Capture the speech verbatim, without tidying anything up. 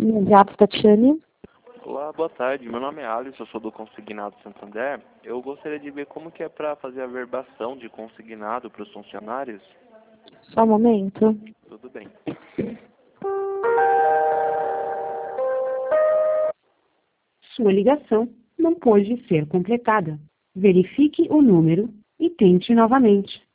Gato Tatiane. Olá, boa tarde. Meu nome é Alisson, eu sou do Consignado Santander. Eu gostaria de ver como que é para fazer a verbação de consignado para os funcionários. Só um momento. Tudo bem. Sua ligação não pôde ser completada. Verifique o número e tente novamente.